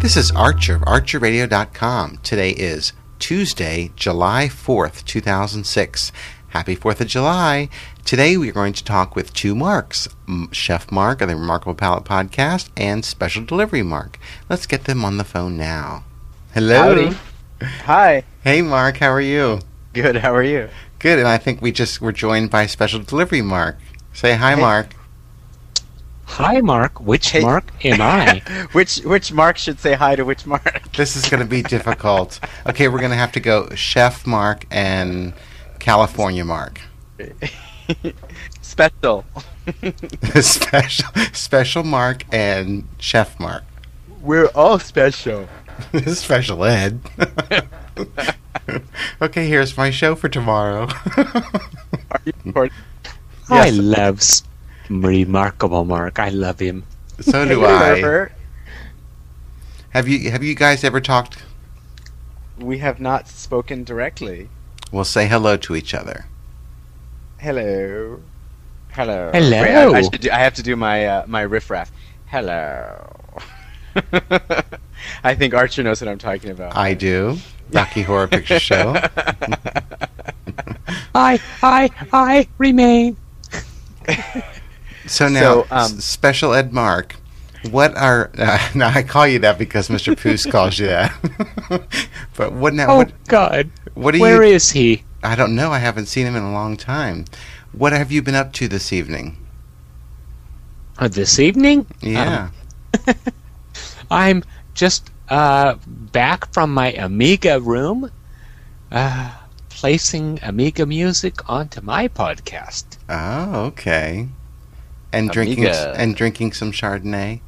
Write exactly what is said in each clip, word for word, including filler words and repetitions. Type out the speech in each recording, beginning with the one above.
This is Archer of Archer Radio dot com. Today is Tuesday, July fourth, two thousand six. Happy fourth of July. Today we are going to talk with two Marks, Chef Mark of the Remarkable Palate Podcast and Special Delivery Mark. Let's get them on the phone now. Hello. Howdy. Hi. Hey Mark, how are you? Good, how are you? Good, and I think we just were joined by Special Delivery Mark. Say hi, hey. Mark. Hi, Mark. Which Hey. Mark am I? which which Mark should say hi to which Mark? This is going to be difficult. Okay, we're going to have to go Chef Mark and California Mark. Special. special, special Mark and Chef Mark. We're all special. Special Ed. Okay, here's my show for tomorrow. Are you recording? I Yes. love S- Remarkable Mark. I love him. So do Hey, I. Herbert. Have you have you guys ever talked? We have not spoken directly. We'll say hello to each other. Hello. Hello. Hello. Wait, I, I, should do, I have to do my uh, my riffraff. Hello. I think Archer knows what I'm talking about. I do. Rocky Horror Picture Show. I, I, I remain. So now, So, um, S- Special Ed Mark, what are... Uh, now, I call you that because Mister Poos calls you that. But what now... Oh, What, God. what do Where you... is he? I don't know. I haven't seen him in a long time. What have you been up to this evening? Uh, this evening? Yeah. Um, I'm just uh, back from my Amiga room, uh, placing Amiga music onto my podcast. Oh, okay. And drinking Amiga. and drinking some Chardonnay.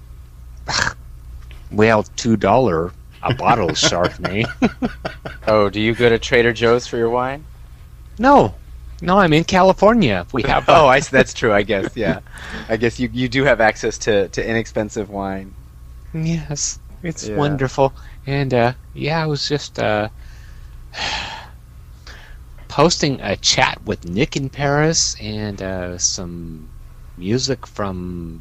Well, two dollar a bottle of Chardonnay. Oh, do you go to Trader Joe's for your wine? No, no, I'm in California. We have. Oh, I, that's true. I guess. Yeah. I guess you, you do have access to, to inexpensive wine. Yes, it's Yeah. wonderful. And uh, yeah, I was just uh, posting a chat with Nick in Paris and uh, some music from.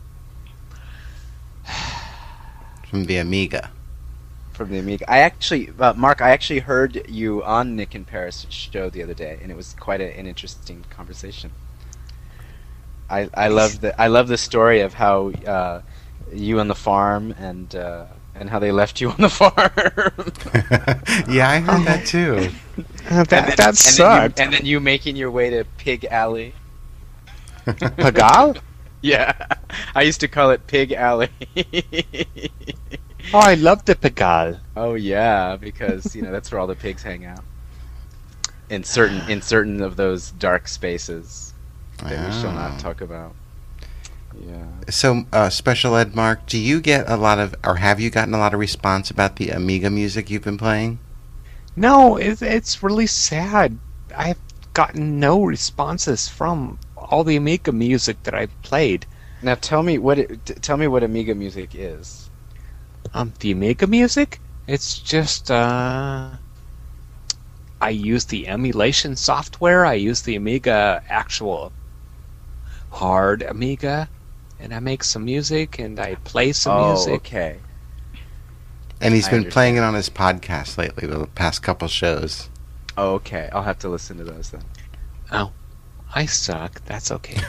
From the Amiga. From the Amiga. I actually, uh, Mark, I actually heard you on Nick in Paris show the other day, and it was quite a, an interesting conversation. I I love the I love the story of how uh, you on the farm and uh, and how they left you on the farm. Yeah, I heard that too. Uh, that and then, that and then, sucked. you, and then you making your way to Pig Alley. Pagal? Yeah, I used to call it Pig Alley. Oh, I love the Pagal. Oh yeah, because you know that's where all the pigs hang out. In certain in certain of those dark spaces that we shall not Wow. talk about. Yeah. So, uh, Special Ed Mark, do you get a lot of, or have you gotten a lot of response about the Amiga music you've been playing? No, it's it's really sad. I've gotten no responses from all the Amiga music that I played. Now tell me what it, t- tell me what Amiga music is. Um, the Amiga music? It's just, uh... I use the emulation software, I use the Amiga actual hard Amiga, and I make some music, and I play some oh, music. okay. And he's I been understand. playing it on his podcast lately, the past couple shows. Oh, okay. I'll have to listen to those then. Oh, I suck. That's okay.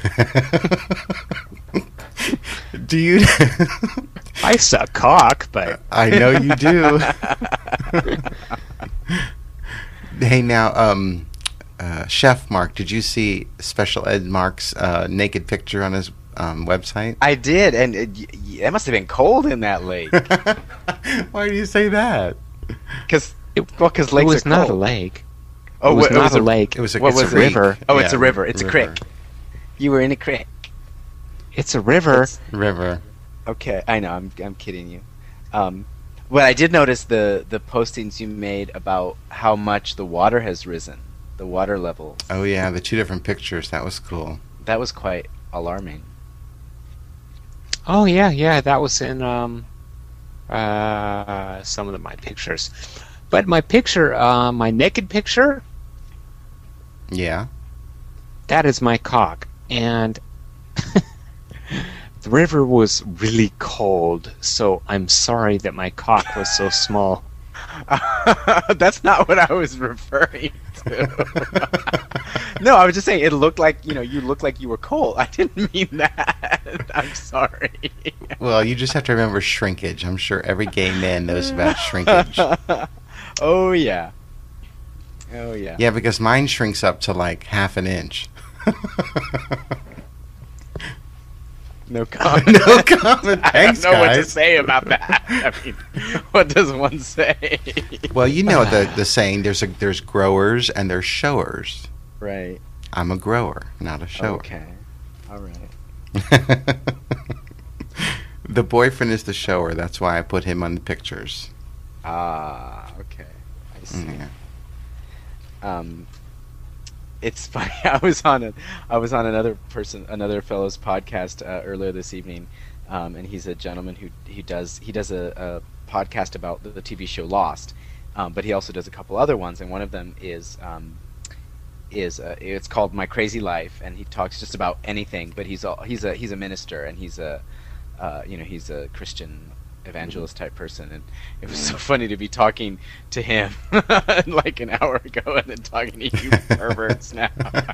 Do you? I suck cock, but... I know you do. Hey, now, um, uh, Chef Mark, did you see Special Ed Mark's uh, naked picture on his um, website? I did, and it, y- y- it must have been cold in that lake. Why do you say that? Because It, well, because it lakes was are not cold. a lake. Oh, it was wha- not a a lake. It was a, What it's was a it? River. Oh, it's Yeah, a river. It's a river. creek. You were in a creek. It's a river. It's- River. Okay, I know. I'm I'm kidding you. Um, but I did notice the the postings you made about how much the water has risen, the water level. Oh, yeah, the two different pictures. That was cool. That was quite alarming. Oh yeah, yeah, that was in um, uh, some of my pictures. But my picture, uh, my naked picture, Yeah. that is my cock, and The river was really cold, so I'm sorry that my cock was so small. That's not what I was referring to. No, I was just saying it looked like, you know, you looked like you were cold. I didn't mean that. I'm sorry. Well, you just have to remember shrinkage. I'm sure every gay man knows about shrinkage. Oh, yeah. Oh, yeah. Yeah, because mine shrinks up to like half an inch. No comment. No comment. Thanks, I don't know guys. what to say about that. I mean, what does one say? Well, you know the the saying. There's a there's growers and there's showers. Right. I'm a grower, not a shower. Okay. All right. The boyfriend is the shower. That's why I put him on the pictures. Ah, okay. I see. Yeah. Um, it's funny. I was on a, I was on another person, another fellow's podcast uh, earlier this evening, um, and he's a gentleman who he does he does a, a podcast about the, the T V show Lost, um, but he also does a couple other ones, and one of them is um, is uh, it's called My Crazy Life, and he talks just about anything. But he's all, he's a he's a minister, and he's a uh, you know he's a Christian evangelist type person, and it was so funny to be talking to him like an hour ago and then talking to you perverts now.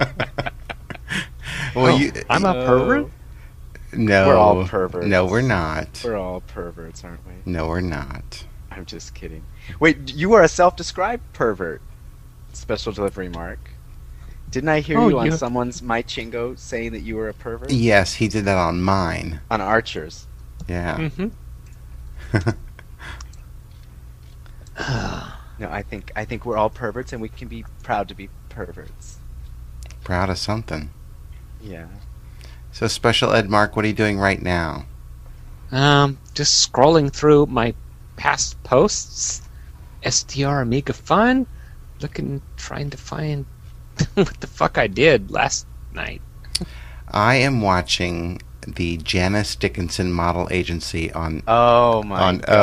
Well, you, I'm a pervert? no, We're all perverts. No, we're not. We're all perverts, aren't we? No, we're not. I'm just kidding. Wait, you are a self-described pervert. Special delivery, Mark. Didn't I hear Oh, you on you- someone's My Chingo saying that you were a pervert? Yes, he did that on mine. On Archer's. Yeah. Mm-hmm. No, I think I think we're all perverts, and we can be proud to be perverts. Proud of something. Yeah. So, Special Ed Mark, what are you doing right now? Um, just scrolling through my past posts. S D R Amiga Fun. Looking, trying to find what the fuck I did last night. I am watching the Janice Dickinson Model Agency on. Oh my On O.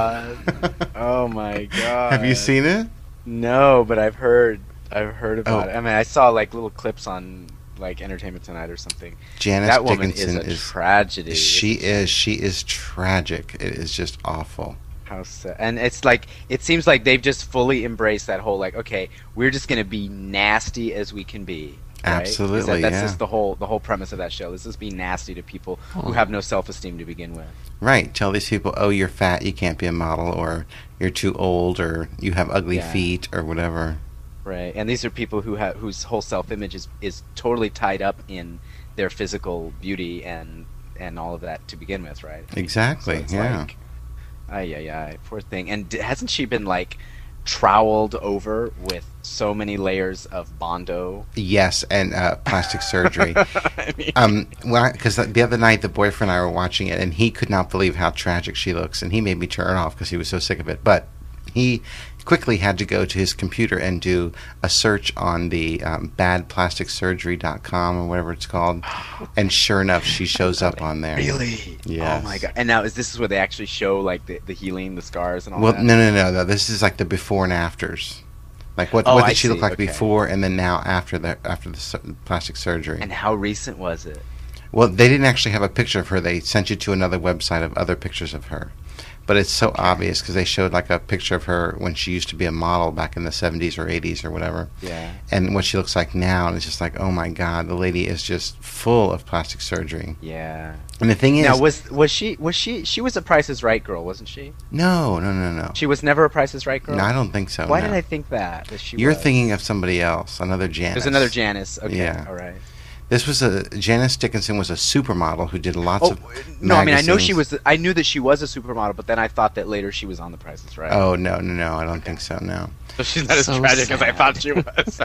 god. Oh my god. Have you seen it? No, but I've heard. I've heard about Oh. it. I mean, I saw like little clips on like Entertainment Tonight or something. Janice That woman Dickinson is a is. tragedy. She is. She is tragic. It is just awful. How sad. And it's like it seems like they've just fully embraced that whole like, okay, we're just gonna be nasty as we can be. Right? 'Cause Absolutely, That, that's yeah. just the whole the whole premise of that show. Let's just be nasty to people who Oh. have no self esteem to begin with. Right. Tell these people, oh, you're fat, you can't be a model, or you're too old, or you have ugly Yeah. feet, or whatever. Right. And these are people who have whose whole self image is, is totally tied up in their physical beauty and and all of that to begin with, right? Exactly. So it's yeah. like, ay, ay, ay, poor thing. And d- hasn't she been like troweled over with so many layers of Bondo? Yes, and uh, plastic surgery. I mean, Um, because the other night the boyfriend and I were watching it, and he could not believe how tragic she looks, and he made me turn it off because he was so sick of it. But he quickly had to go to his computer and do a search on the um, bad plastic surgery dot com or whatever it's called, and sure enough, she shows up on there. really? Yes. Oh my god! And now is this is where they actually show like the, the healing, the scars, and all Well, that? no, no, no, no. This is like the before and afters. Like what? Oh, what I did she look see, like okay. before, and then now after the after the su- plastic surgery? And how recent was it? Well, they didn't actually have a picture of her. They sent you to another website of other pictures of her. But it's so obvious because they showed like a picture of her when she used to be a model back in the seventies or eighties or whatever. Yeah. And what she looks like now, and it's just like, oh my God, the lady is just full of plastic surgery. Yeah. And the thing is, Now was was she was she she was a Price is Right girl, wasn't she? no, no, no, no. She was never a Price is Right girl. No, I don't think so. Why no. did I think that? that she You're was? thinking of somebody else, another Janice. There's another Janice. Okay. Yeah. All right. This was a Janice Dickinson was a supermodel who did lots Oh of. no! I mean, I know she magazines. was. I knew that she was a supermodel, but then I thought that later she was on The Price is Right. Oh no, no, no! I don't think so. No. So she's not as So tragic as I sad. thought she was.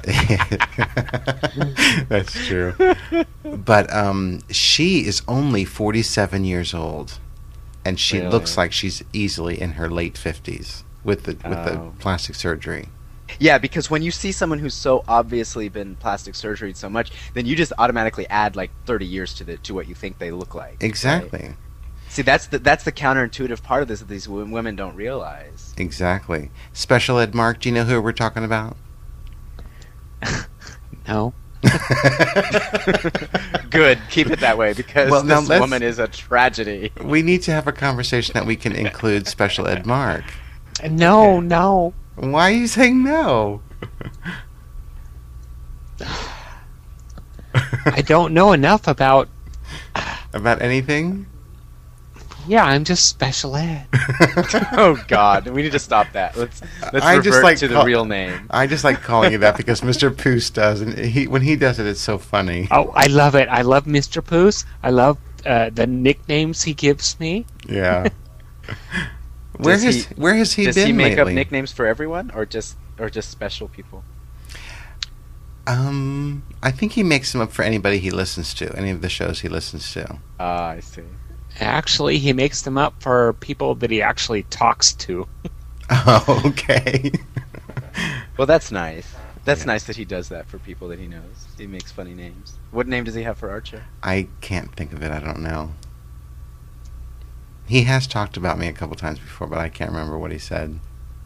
That's true. But um, she is only forty-seven years old, and she Really? looks like she's easily in her late fifties with the with the Oh. plastic surgery. Yeah, because when you see someone who's so obviously been plastic surgery so much, then you just automatically add like thirty years to the to what you think they look like. right? Exactly. See, that's the that's the counterintuitive part of this that these w- women don't realize. Exactly. Special Ed Mark, do you know who we're talking about? No. Good. Keep it that way because Well, now this let's- woman is a tragedy. We need to have a conversation that we can include Special Ed Mark. No, no. Why are you saying no? I don't know enough about. About anything? Yeah, I'm just special ed. Oh God, we need to stop that. Let's let's I revert just like to the call- real name. I just like calling you that because Mister Poos does, and he when he does it, it's so funny. Oh, I love it. I love Mister Poos. I love uh, the nicknames he gives me. Yeah. Where Does has he- where has he Does been he make lately? up nicknames for everyone, or just or just special people? Um, I think he makes them up for anybody he listens to, any of the shows he listens to. Ah, I see. Actually, he makes them up for people that he actually talks to. Oh, okay. Well, that's nice. That's Yeah. nice that he does that for people that he knows. He makes funny names. What name does he have for Archer? I can't think of it. I don't know. He has talked about me a couple times before, but I can't remember what he said.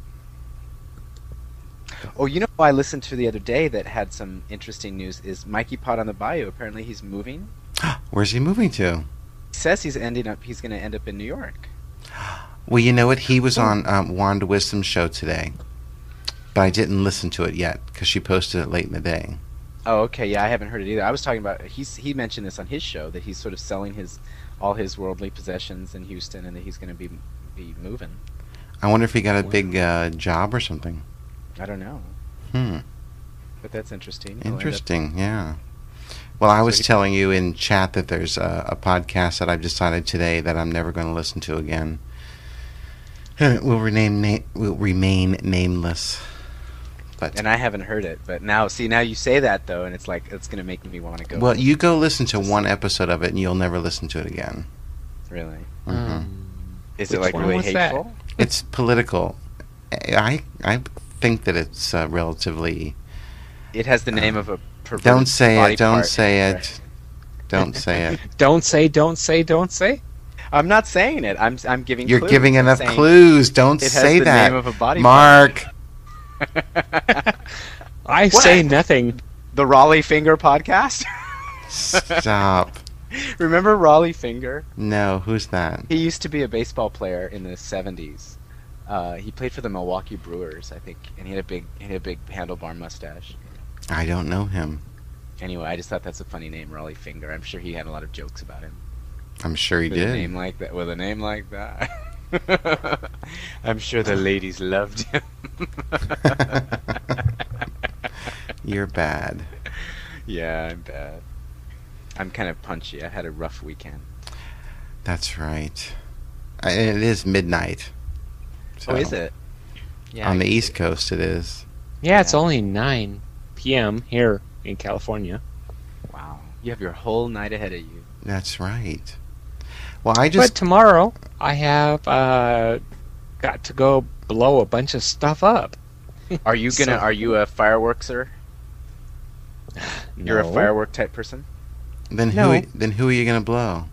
Oh, you know who I listened to the other day that had some interesting news is Mikey Pot on the Bayou. Apparently, he's moving. Where's he moving to? He says he's ending up. He's going to end up in New York. Well, you know what? He was on um, Wanda Wisdom's show today, but I didn't listen to it yet because she posted it late in the day. Oh, okay. Yeah, I haven't heard it either. I was talking about. He's he mentioned this on his show that he's sort of selling his all his worldly possessions in Houston and that he's going to be be moving. I wonder if he got a big uh, job or something. I don't know, Hmm. but that's interesting. He'll end up- Interesting, yeah. Well, I was he- telling you in chat that there's a, a podcast that I've decided today that I'm never going to listen to again. And it will rename na- will remain nameless. But And I haven't heard it, but now see now you say that though, and it's like it's going to make me want to go. well, you go listen to one episode of it, and you'll never listen to it again. Really? Mhm. Is Which it like one really was that? hateful? It's political. I I think that it's uh, relatively. It has the name of a perverted Don't say body it. Don't part. say it. Right. Don't say it. Don't say, don't say, don't say. I'm not saying it. I'm I'm giving. You're clues. giving I'm enough saying clues. Don't It has say the that, name of a body Mark. part. I What? say nothing. The Raleigh Finger podcast. Stop. Remember Raleigh Finger? No, who's that? He used to be a baseball player in the seventies. Uh, he played for the Milwaukee Brewers, I think, and he had a big he had a big handlebar mustache. I don't know him. Anyway, I just thought that's a funny name, Raleigh Finger. I'm sure he had a lot of jokes about him. I'm sure he With a did. name like that, with a name like that. I'm sure the ladies loved him. You're bad. Yeah, I'm bad. I'm kind of punchy. I had a rough weekend. That's right. I- And it is midnight. Oh, So, is it? Yeah. On I the can East see it. Coast, it is. Yeah, it's Yeah. only nine p.m. here in California. Wow. You have your whole night ahead of you. That's right. Well, I But just. tomorrow, I have uh, got to go blow a bunch of stuff up. Are you gonna? So- Are you a fireworkser? You're a No. firework type person. then who? No. Then who are you gonna blow?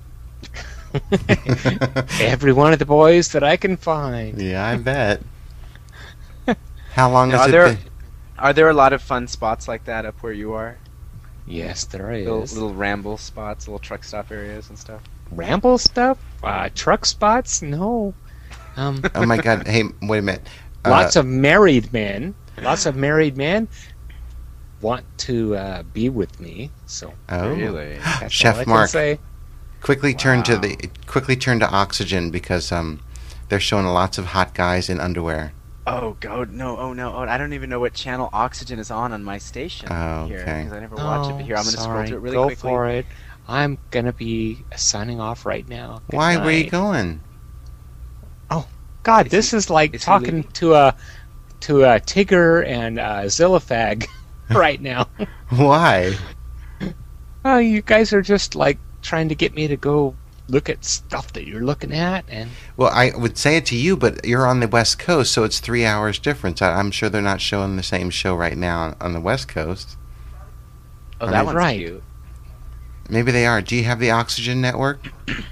Every one of the boys that I can find. Yeah, I bet. How long Now, has are it there been? are there a lot of fun spots like that up where you are? Yes, there is. Little, little ramble spots, little truck stop areas and stuff. Ramble stuff? Uh, truck spots? No. Um, Oh my God! Hey, wait a minute. lots Uh, of married men. Lots of married men want to uh, be with me. So oh. Really? that's Chef all I Mark. can say. Quickly turn to Wow. the quickly turn to Oxygen because um, they're showing lots of hot guys in underwear. Oh God, no! Oh no! Oh, I don't even know what channel Oxygen is on on my station Oh, here okay. because I never watch it. But here, I'm going to scroll sorry. through it really Go quickly. for it. I'm gonna be signing off right now. Good Why? Where are you night. going? God, Is this he- is like is he talking leaving? to a to a Tigger and uh, Zillifag right now. Why? Oh, you guys are just like trying to get me to go look at stuff that you're looking at, and Well, I would say it to you, but you're on the West Coast, so it's three hours difference. I, I'm sure they're not showing the same show right now on, on the West Coast. Oh, Are that they- one's Right. cute. Maybe they are. Do you have the Oxygen network?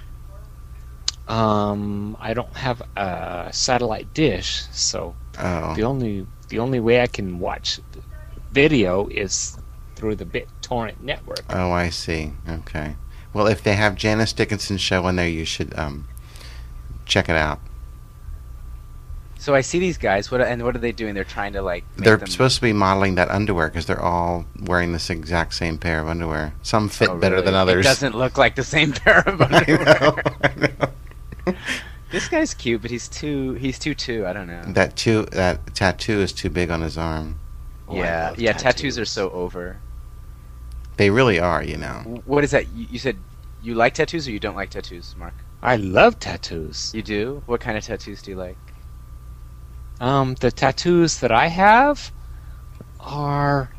um, I don't have a satellite dish, so Oh, the only the only way I can watch video is through the BitTorrent network. Oh, I see. Okay. Well, if they have Janice Dickinson's show on there, you should um, check it out. So I see these guys. What and what are they doing? They're trying to like. Make They're them... supposed to be modeling that underwear because they're all wearing this exact same pair of underwear. Some fit Oh, better really? than others. It doesn't look like the same pair of I underwear. know. I know. This guy's cute, but he's too. He's too too. I don't know. That too. That tattoo is too big on his arm. Oh, I yeah, love yeah. tattoos. Tattoos are so over. They really are, you know. W- What is that? You, you said you like tattoos or you don't like tattoos, Mark? I love tattoos. You do. What kind of tattoos do you like? Um, the tattoos that I have are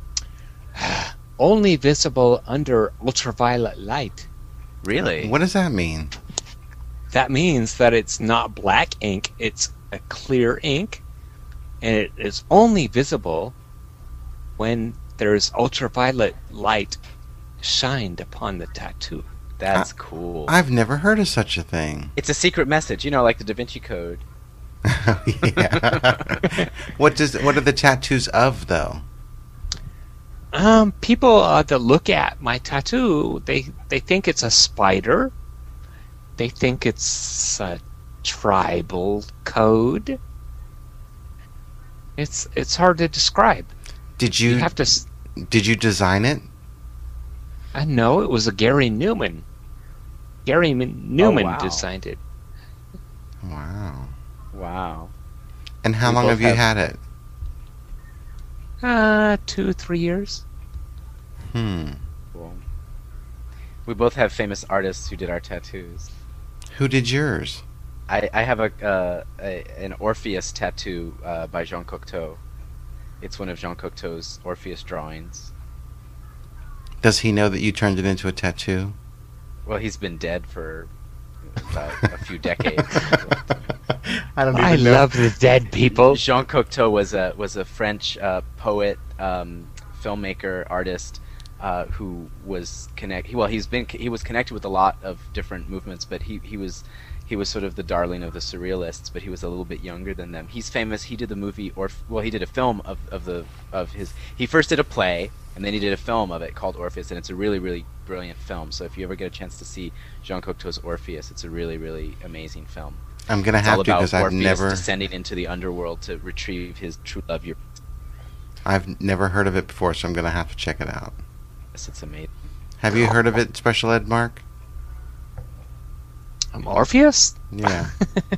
only visible under ultraviolet light. Really? What does that mean? That means that it's not black ink, it's a clear ink, and it is only visible when there's ultraviolet light shined upon the tattoo. That's cool. I've never heard of such a thing. It's a secret message, you know, like the Da Vinci Code. Yeah. What does? What are the tattoos of, though? Um, people uh, that look at my tattoo, they they think it's a spider. They think it's a tribal code. It's it's hard to describe. Did You you, have to. s- did you design it? I know it was a Gary Newman. Gary M- Newman wow. designed it. Wow. Wow. And how We long both have you have- had it? Uh, two three years. Hmm. Cool. We both have famous artists who did our tattoos. Who did yours? I, I have a, uh, a an Orpheus tattoo uh, by Jean Cocteau. It's one of Jean Cocteau's Orpheus drawings. Does he know that you turned it into a tattoo? Well, he's been dead for about a few decades. I don't I love the dead people. Jean Cocteau was a was a French uh, poet, um, filmmaker, artist uh, who was connect. Well, he's been he was connected with a lot of different movements, but he he was he was sort of the darling of the surrealists. But he was a little bit younger than them. He's famous. He did the movie, or well, he did a film of of the of his. He first did a play, and then he did a film of it called Orpheus, and it's a really really brilliant film. So if you ever get a chance to see Jean Cocteau's Orpheus, it's a really really amazing film. I'm gonna It's have all to about because I've Orpheus never, descending into the underworld to retrieve his true love. Your I've never heard of it before, so I'm gonna have to check it out. yes, it's amazing. Have you heard of it, Special Ed Mark? Um, Orpheus? Yeah.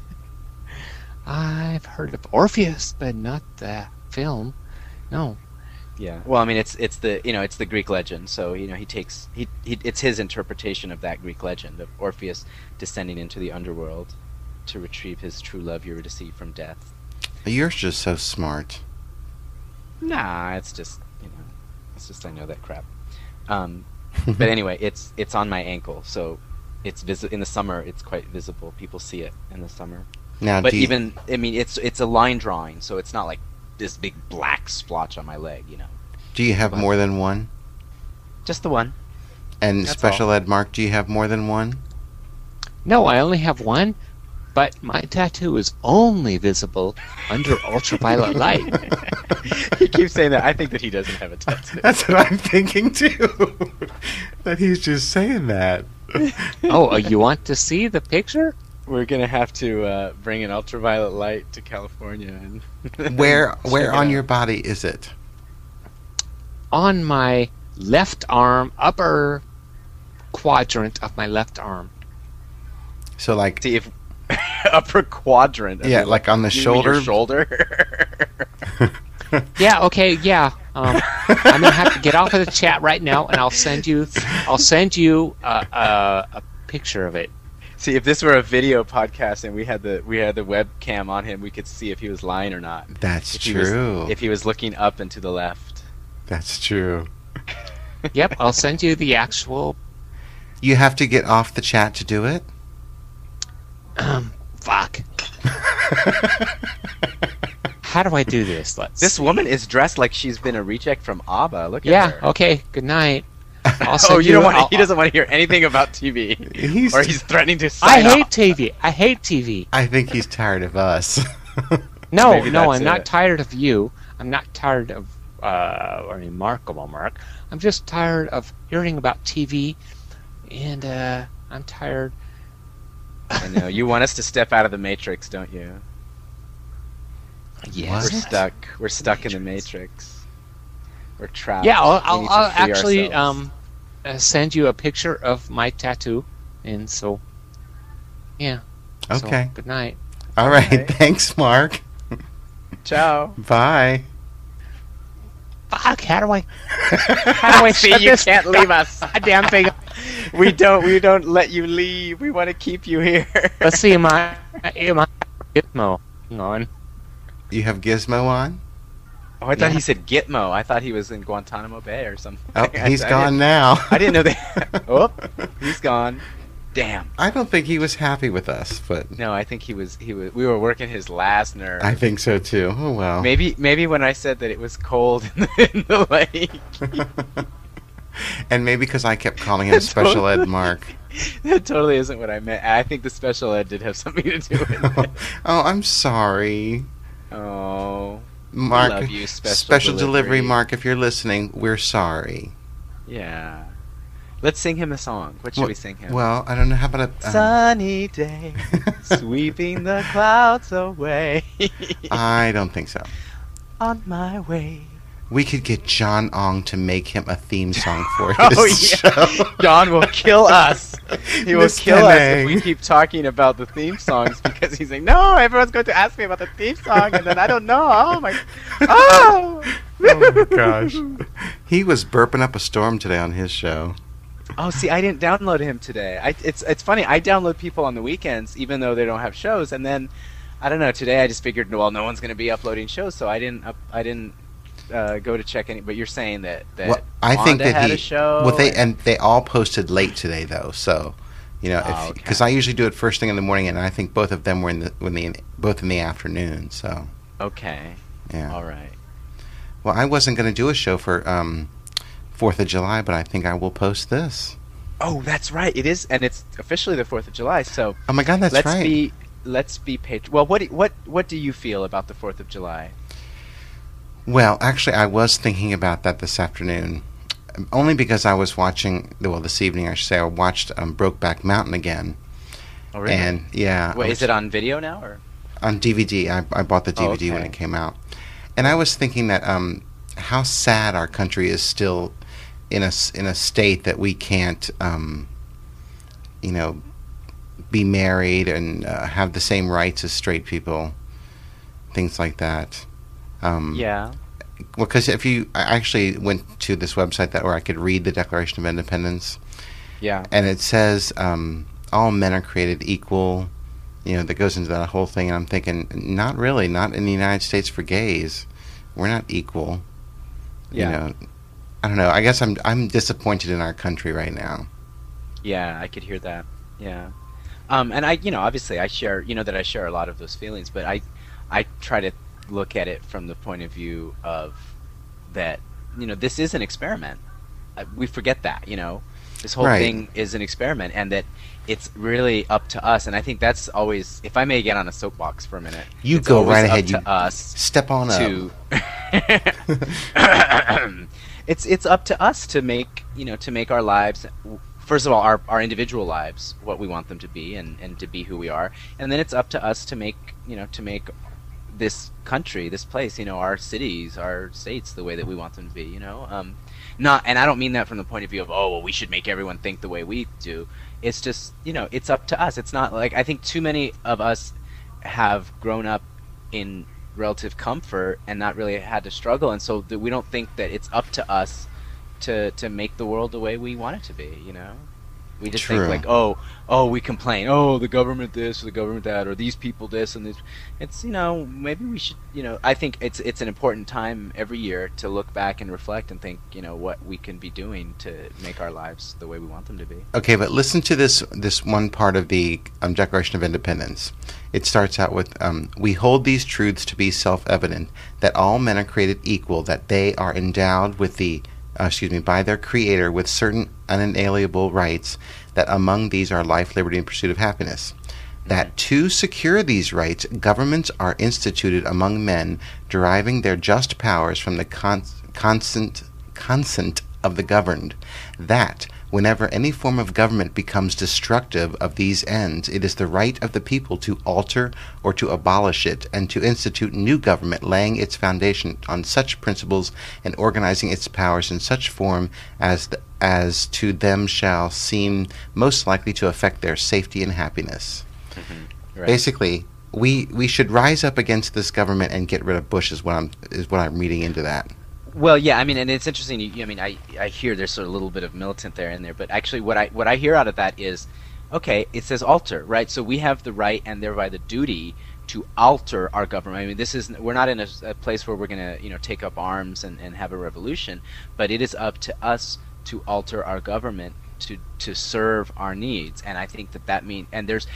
I've heard of Orpheus, but not the film. No. Yeah. Well, I mean, it's it's the you know it's the Greek legend. So you know he takes he, he it's his interpretation of that Greek legend of Orpheus descending into the underworld to retrieve his true love Eurydice from death. You're just so smart. Nah, it's just you know it's just I know that crap. Um, but anyway, it's it's on my ankle, so it's visi- in the summer. It's quite visible. People see it in the summer. Now, But do you, even I mean, it's it's a line drawing, so it's not like this big black splotch on my leg. You know, do you have but- more than one? just the one. And That's Special all. Ed Mark, do you have more than one? No, I only have one, but my tattoo is only visible under ultraviolet light. He keeps saying that. I think that he doesn't have a tattoo. That's what I'm thinking too. That he's just saying that. Oh, uh, you want to see the picture? We're gonna have to uh, bring an ultraviolet light to California and Where check where it on out. your body is it? On my left arm, upper quadrant of my left arm. So like see if upper quadrant. of yeah, your- like on the you mean your shoulder. shoulder. Yeah, okay, yeah. Um, I'm gonna have to get off of the chat right now, and I'll send you. I'll send you uh, uh, a picture of it. See, if this were a video podcast and we had the we had the webcam on him, we could see if he was lying or not. That's If he was- true. If he was looking up and to the left. That's true. Yep, I'll send you the actual. You have to get off the chat to do it? Um, fuck. How do I do this? Let's. This see. woman is dressed like she's been a reject from ABBA. Look at Yeah. her. Okay. Good night. I'll send Oh, you don't want. I'll- He doesn't want to hear anything about T V, He's or he's threatening to I sign hate off. T V. I hate T V. I think he's tired of us. No, Maybe no, that's I'm not it. tired of you. I'm not tired of uh, a remarkable mark. I'm just tired of hearing about T V, and uh, I'm tired. I know. You want us to step out of the Matrix, don't you? Yes. We're stuck. We're stuck in the Matrix. We're trapped. Yeah, I'll, We I'll, need to I'll free actually ourselves. um, uh, send you a picture of my tattoo, and so, yeah. So, Okay. good night. All right. right. Thanks, Mark. Ciao. Bye. Fuck, how do I... How do I See, shut you this can't leave us. goddamn thing? We don't. We don't let you leave. We want to keep you here. Let's see, my... my Gizmo. Hang on. You have Gizmo on? Oh, I thought Yeah. he said Gitmo. I thought he was in Guantanamo Bay or something. Oh, I- he's I gone didn't- now. I didn't know that. Oh, he's gone. Damn. I don't think he was happy with us, but No, I think he was. He was. We were working his last nerve. I think so too. Oh well. Maybe, maybe when I said that it was cold in the, in the lake. And maybe because I kept calling him Special Ed Mark. That totally isn't what I meant. I think the special ed did have something to do with it. Oh, I'm sorry. Oh, Mark, love you, special delivery. delivery. Mark, if you're listening, we're sorry. yeah. Let's sing him a song. What should Well- we sing him? Well, I don't know. How about a. Um, Sunny day, sweeping the clouds away. I don't think so. On my way. We could get John Ong to make him a theme song for his Oh, yeah. show. Don will kill us. He will Miss kill us if Tenang. we keep talking about the theme songs because he's like, no, everyone's going to ask me about the theme song, and then I don't know. Oh my, oh. Oh my gosh. He was burping up a storm today on his show. Oh, see, I didn't download him today. I, it's it's funny. I download people on the weekends, even though they don't have shows, and then I don't know. Today, I just figured, well, no one's going to be uploading shows, so I didn't. Up, I didn't uh, go to check any. But you're saying that that Well, I think Wanda that had he. a show. Well, they and they all posted late today though, so you know, Oh, because okay. I usually do it first thing in the morning, and I think both of them were in the when the both in the afternoon. So Okay. yeah. All right. Well, I wasn't going to do a show for um, Fourth of July, but I think I will post this. Oh, that's right. It is, and it's officially the Fourth of July. So Oh my God, that's let's right. be let's be patri- Well, what do, what what do you feel about the Fourth of July? Well, actually, I was thinking about that this afternoon, um, only because I was watching. Well, this evening, I should say, I watched um, Brokeback Mountain again, Oh, really? and yeah, I Wait, was- is it on video now or? on D V D. I, I bought the D V D Oh, when okay. it came out, and I was thinking that um, how sad our country is still in a s- in a state that we can't, um, you know, be married and uh, have the same rights as straight people, things like that. Um, Yeah. Well, because if you, I actually went to this website that where I could read the Declaration of Independence, Yeah. and it says um, all men are created equal. You know, that goes into that whole thing, and I'm thinking, not really, not in the United States for gays. We're not equal. Yeah. You know, I don't know. I guess I'm I'm disappointed in our country right now. Yeah, I could hear that. Yeah. Um, and I, you know, obviously I share, you know, that I share a lot of those feelings, but I, I try to look at it from the point of view of that, you know, this is an experiment. Uh, we forget that, you know, this whole Right. thing is an experiment, and that it's really up to us. And I think that's always, if I may get on a soapbox for a minute, You it's go always right up ahead. to You us step on up. to it's it's up to us to make you know to make our lives, first of all, our our individual lives what we want them to be, and and to be who we are, and then it's up to us to make you know to make this country, this place, you know our cities, our states, the way that we want them to be, you know um not and I don't mean that from the point of view of, oh well, we should make everyone think the way we do. It's just, you know it's up to us. It's not like, I think too many of us have grown up in relative comfort and not really had to struggle, and so th- we don't think that it's up to us to to make the world the way we want it to be. You know, we just True. think like, oh, oh, we complain, oh, the government this or the government that, or these people this and this. It's you know maybe we should you know I think it's it's an important time every year to look back and reflect and think you know what we can be doing to make our lives the way we want them to be. Okay, but listen to this this one part of the um, Declaration of Independence. It starts out with, um, we hold these truths to be self-evident, that all men are created equal, that they are endowed with the, uh, excuse me, by their Creator with certain unalienable rights, that among these are life, liberty, and pursuit of happiness. That to secure these rights, governments are instituted among men, deriving their just powers from the con- consent, consent of the governed, that whenever any form of government becomes destructive of these ends, it is the right of the people to alter or to abolish it, and to institute new government, laying its foundation on such principles and organizing its powers in such form as the, as to them shall seem most likely to affect their safety and happiness. Mm-hmm. Right. Basically, we we should rise up against this government and get rid of Bush. Is what I'm is what I'm reading into that. Well, yeah, I mean, and it's interesting. You, I mean, I, I hear there's sort of a little bit of militant there in there, but actually, what I what I hear out of that is, okay, it says alter, right? So we have the right and thereby the duty to alter our government. I mean, this is we're not in a, a place where we're going to you know take up arms and, and have a revolution, but it is up to us to alter our government to to serve our needs. And I think that that means, and there's,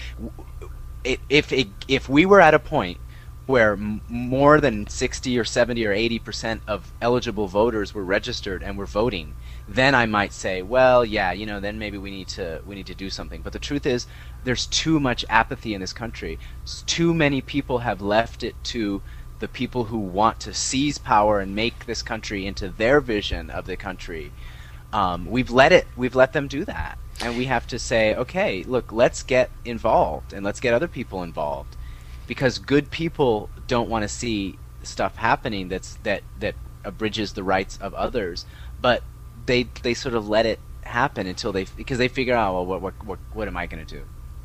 if it, if we were at a point where m- more than sixty or seventy or eighty percent of eligible voters were registered and were voting, then I might say, well, yeah, you know, then maybe we need to we need to do something. But the truth is, there's too much apathy in this country. S- Too many people have left it to the people who want to seize power and make this country into their vision of the country. Um, we've let it. We've let them do that, and we have to say, okay, look, let's get involved and let's get other people involved. Because good people don't want to see stuff happening that's that that abridges the rights of others, but they they sort of let it happen until they because they figure out, well, what what what, what am I going to do?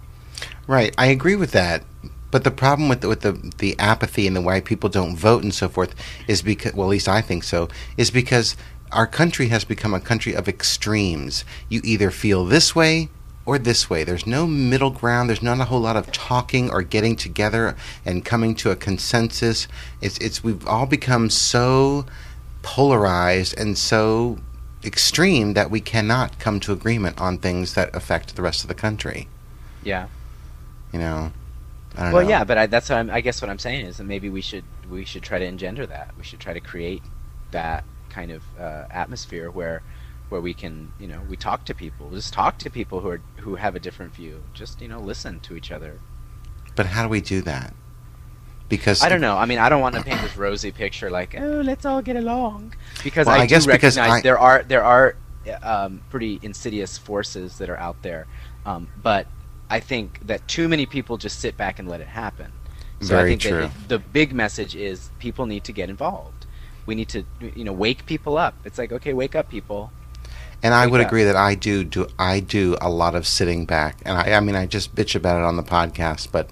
Right, I agree with that. But the problem with the, with the the apathy and the why people don't vote and so forth is because, well, at least I think so, is because our country has become a country of extremes. You either feel this way or this way. There's no middle ground. There's not a whole lot of talking or getting together and coming to a consensus. It's it's we've all become so polarized and so extreme that we cannot come to agreement on things that affect the rest of the country. Yeah. You know, I don't well, know. yeah, but I, that's what I'm, I guess what I'm saying is that maybe we should we should try to engender that. We should try to create that kind of uh, atmosphere where. where we can, you know, we talk to people. Just talk to people who are who have a different view. Just, you know, listen to each other. But how do we do that? Because I don't know. I mean, I don't want to paint this rosy picture like, oh, let's all get along. Because Well, I, I do guess because recognize I- there are there are um, pretty insidious forces that are out there. Um, but I think that too many people just sit back and let it happen. So Very I think true. that it, the big message is people need to get involved. We need to, you know, wake people up. It's like, okay, wake up, people. And I Wake would up. agree that I do do I do a lot of sitting back, and I I mean I just bitch about it on the podcast, but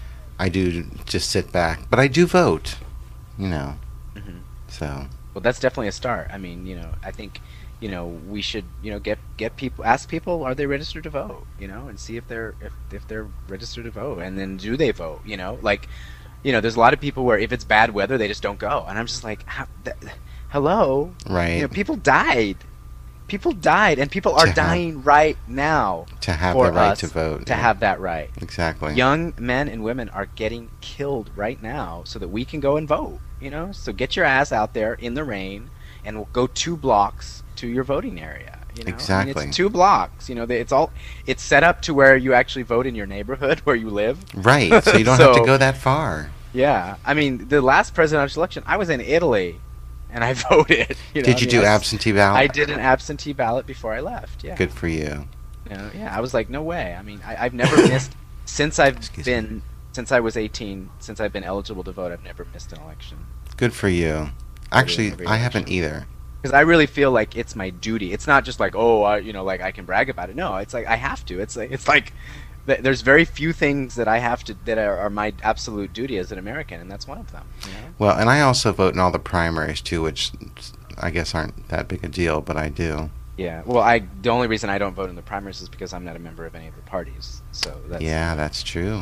I do just sit back. But I do vote, you know. Mhm. So Well, that's definitely a start. I mean, you know, I think, you know, we should, you know, get get people, ask people, are they registered to vote, you know, and see if they're if if they're registered to vote, and then do they vote, you know, like, you know, there's a lot of people where if it's bad weather, they just don't go, and I'm just like, how, th- hello, right you know, people died, people died, and people are To have- dying right now to have for the right us to vote, to yeah. have that right. Exactly. Young men and women are getting killed right now so that we can go and vote, you know? So get your ass out there in the rain and we'll go two blocks to your voting area, you know? I mean, Exactly. it's two blocks, you know, they- it's all it's set up to where you actually vote in your neighborhood where you live. Right. So you don't have to So- go that far. Yeah. I mean, the last presidential election, I was in Italy and I voted. You know? Did I you mean, do I s- absentee ballot? I did an absentee ballot before I left. Yeah. Good for you. You know, yeah, I was like, no way. I mean, I, I've never missed since I've Excuse been since I was eighteen, since I've been eligible to vote. I've never missed an election Good for you. Actually, every I haven't election. either. because I really feel like it's my duty. It's not just like, oh, I, you know, like I can brag about it. No, it's like I have to. It's like it's like th- there's very few things that I have to that are, are my absolute duty as an American, and that's one of them. You know? Well, and I also vote in all the primaries too, which I guess aren't that big a deal, but I do. Yeah. Well, I the only reason I don't vote in the primaries is because I'm not a member of any of the parties. So that's Yeah, that's true.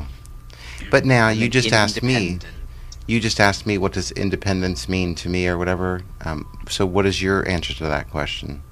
But now I'm you an just asked me. independent. You just asked me what does independence mean to me or whatever. Um, so what is your answer to that question?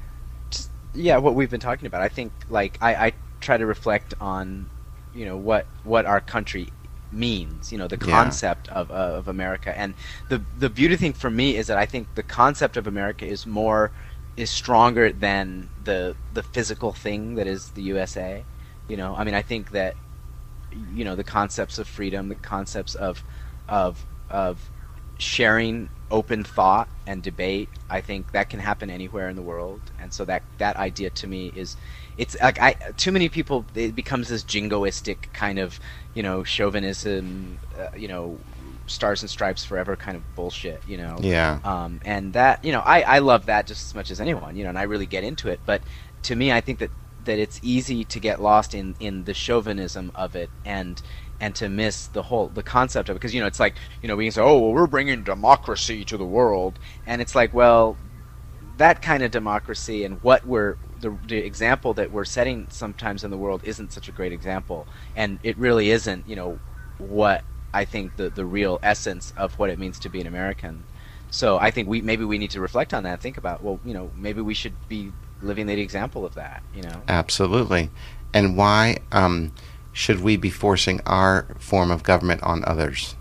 Just, yeah, what we've been talking about. I think like I, I try to reflect on, you know, what what our country means. You know, the Yeah. concept of uh, of America. And the the beauty thing for me is that I think the concept of America is more is stronger than the the physical thing that is the U S A. You know, I mean, I think that you know the concepts of freedom, the concepts of of of sharing open thought and debate, I think that can happen anywhere in the world. And so that that idea to me is, it's like I too many people, it becomes this jingoistic kind of, you know, chauvinism, uh, you know, stars and stripes forever kind of bullshit, you know. Yeah. Um, and that, you know, I I love that just as much as anyone, you know, and I really get into it. But to me, I think that that it's easy to get lost in in the chauvinism of it, and and to miss the whole the concept of it, because, you know, it's like, you know, we can say, oh, well, we're bringing democracy to the world, and it's like, well, that kind of democracy and what we're the, the example that we're setting sometimes in the world isn't such a great example, and it really isn't, you know, what I think the the real essence of what it means to be an American. So I think we maybe we need to reflect on that and think about, well, you know, maybe we should be living the example of that, you know. Absolutely. And why um, should we be forcing our form of government on others?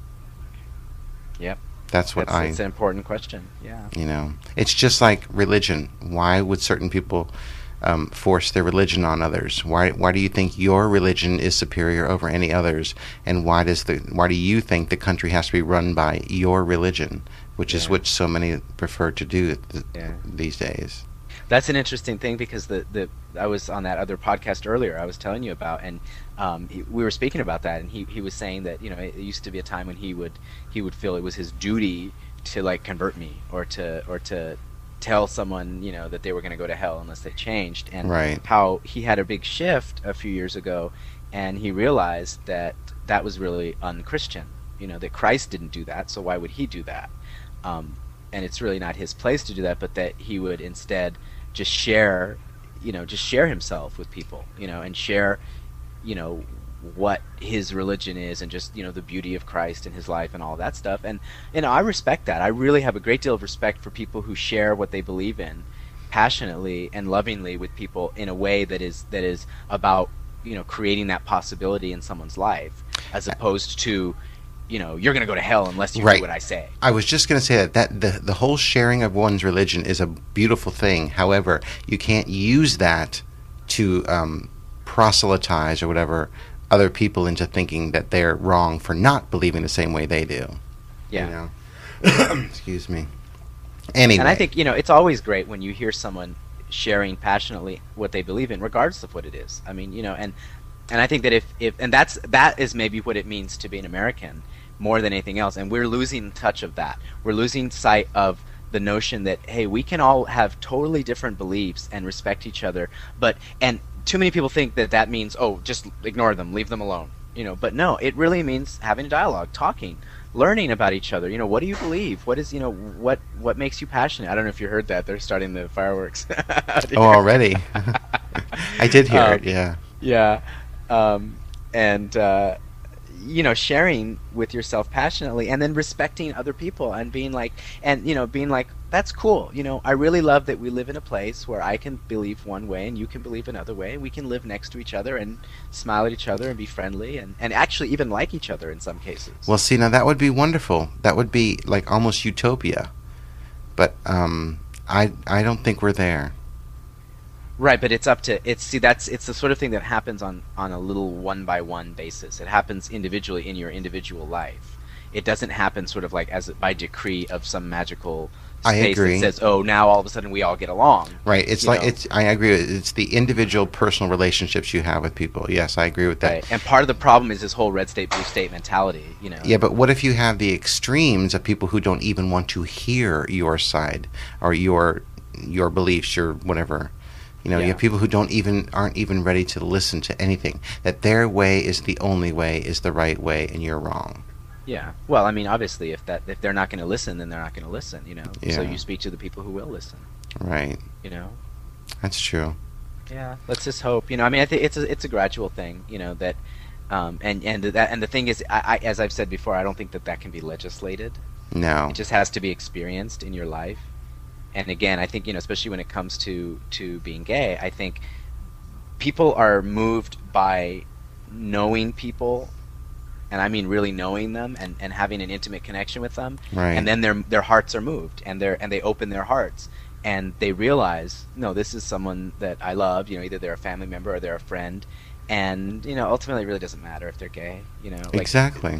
Yep. That's what that's, I... It's an important question, yeah. You know, it's just like religion. Why would certain people um, force their religion on others? Why Why do you think your religion is superior over any others? And why does the Why do you think the country has to be run by your religion, which yeah. is what so many prefer to do th- yeah. these days? That's an interesting thing, because the, the I was on that other podcast earlier I was telling you about, and um, he, we were speaking about that, and he, he was saying that, you know, it used to be a time when he would he would feel it was his duty to, like, convert me, or to or to tell someone, you know, that they were going to go to hell unless they changed, and right. how he had a big shift a few years ago, and he realized that that was really un-Christian, you know, that Christ didn't do that, so why would he do that? Um, and it's really not his place to do that, but that he would instead just share, you know, just share himself with people, you know, and share, you know, what his religion is, and just, you know, the beauty of Christ and his life and all that stuff. And, you know, I respect that. I really have a great deal of respect for people who share what they believe in passionately and lovingly with people in a way that is that is about, you know, creating that possibility in someone's life, as opposed to, you know, you're going to go to hell unless you right. do what I say. I was just going to say that, that the, the whole sharing of one's religion is a beautiful thing. However, you can't use that to um, proselytize or whatever other people into thinking that they're wrong for not believing the same way they do. Yeah. You know? Excuse me. Anyway. And I think, you know, it's always great when you hear someone sharing passionately what they believe in, regardless of what it is. I mean, you know, and and I think that if, if and that's that is maybe what it means to be an American more than anything else. And we're losing touch of that. We're losing sight of the notion that, hey, we can all have totally different beliefs and respect each other. But and too many people think that that means, oh, just ignore them, leave them alone. You know, but no, it really means having a dialogue, talking, learning about each other. You know, what do you believe? What is, you know, what what makes you passionate? I don't know if you heard that. They're starting the fireworks. Oh, already? I did hear um, it, yeah. Yeah. Um, and, uh, you know, sharing with yourself passionately, and then respecting other people, and being like, and, you know, being like, that's cool. You know, I really love that we live in a place where I can believe one way and you can believe another way. We can live next to each other and smile at each other and be friendly, and, and actually even like each other in some cases. Well, see, now that would be wonderful. That would be like almost utopia. But um, I I don't think we're there. Right, but it's up to it's see that's it's the sort of thing that happens on on a little one by one basis. It happens individually in your individual life. It doesn't happen sort of like as by decree of some magical I space agree. that says, "Oh, now all of a sudden we all get along." Right. It's You like know? it's. I agree. With it. It's the individual, personal relationships you have with people. Yes, I agree with that. Right. And part of the problem is this whole red state, blue state mentality. You know. Yeah, but what if you have the extremes of people who don't even want to hear your side or your your beliefs, your whatever. You know, Yeah. you have people who don't even aren't even ready to listen to anything. That their way is the only way, is the right way, and you're wrong. Yeah. Well, I mean, obviously, if that if they're not going to listen, then they're not going to listen. You know. So Yeah. you speak to the people who will listen. Right. You know. That's true. Yeah. Let's just hope. You know. I mean, I think it's a it's a gradual thing. You know that, um, and and that and the thing is, I, I as I've said before, I don't think that that can be legislated. No. It just has to be experienced in your life. And again, I think, you know, especially when it comes to, to being gay, I think people are moved by knowing people, and I mean really knowing them and, and having an intimate connection with them. Right. And then their their hearts are moved, and they and they open their hearts, and they realize, no, this is someone that I love. You know, either they're a family member or they're a friend, and you know, ultimately, it really doesn't matter if they're gay. You know, like, Exactly.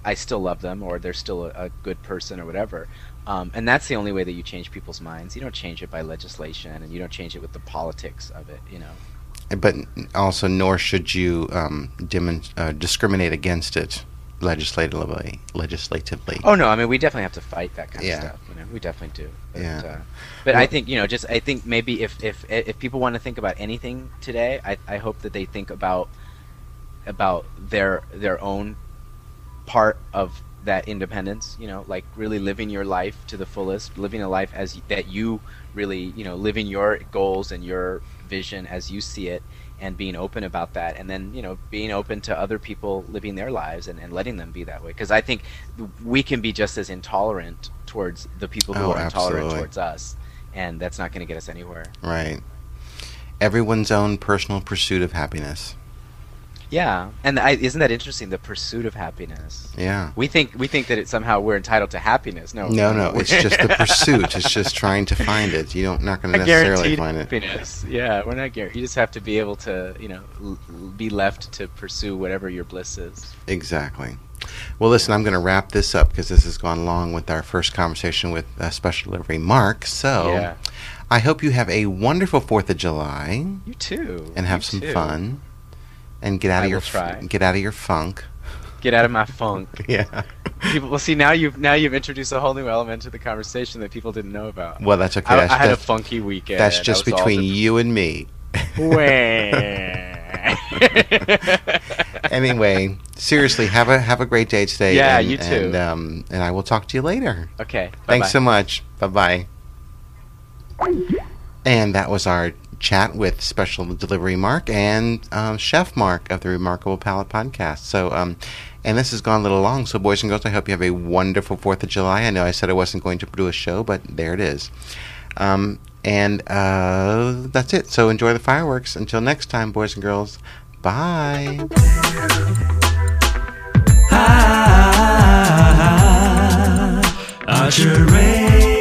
I still love them, or they're still a, a good person, or whatever. Um, and that's the only way that you change people's minds. You don't change it by legislation, and you don't change it with the politics of it, you know. But also, nor should you um, dim- uh, discriminate against it legislatively. Legislatively. Oh no, I mean we definitely have to fight that kind Yeah. of stuff. You know, we definitely do. But, Yeah. Uh, but Well- I think you know, just I think maybe if if if people want to think about anything today, I I hope that they think about about their their own part of that independence. You know, like really living your life to the fullest, living a life as that you really you know living your goals and your vision as you see it, and being open about that, and then you know being open to other people living their lives and, and letting them be that way, because I think we can be just as intolerant towards the people who Oh, are intolerant absolutely. towards us, and that's not going to get us anywhere. Right. Everyone's own personal pursuit of happiness. Yeah, and I, isn't that interesting, the pursuit of happiness? Yeah. We think we think that it, somehow we're entitled to happiness. No, No, no, it's just the pursuit. It's just trying to find it. You don't not going to Not necessarily guaranteed find it. happiness. Yeah, we're not guaranteed. You just have to be able to, you know, l- l- be left to pursue whatever your bliss is. Exactly. Well, listen, I'm going to wrap this up because this has gone long with our first conversation with uh, Special Delivery Mark. So Yeah. I hope you have a wonderful fourth of July You too. and have You some too. fun and get out I of your will try. get out of your funk. Get out of my funk. Yeah. People, well, see now you've now you've introduced a whole new element to the conversation that people didn't know about. Well, that's okay. I, that's I had a that's, funky weekend. that's I just was all between the- you and me. Anyway, seriously, have a have a great day today. Yeah, and, you too. And, um, and I will talk to you later. Okay. Thanks bye-bye. so much. Bye bye. And that was our chat with Special Delivery Mark and um, Chef Mark of the Remarkable Palate Podcast. So, um, and this has gone a little long. So, boys and girls, I hope you have a wonderful Fourth of July. I know I said I wasn't going to do a show, but there it is. Um, and uh, that's it. So enjoy the fireworks. Until next time, boys and girls. Bye. Ah, Archer Radio.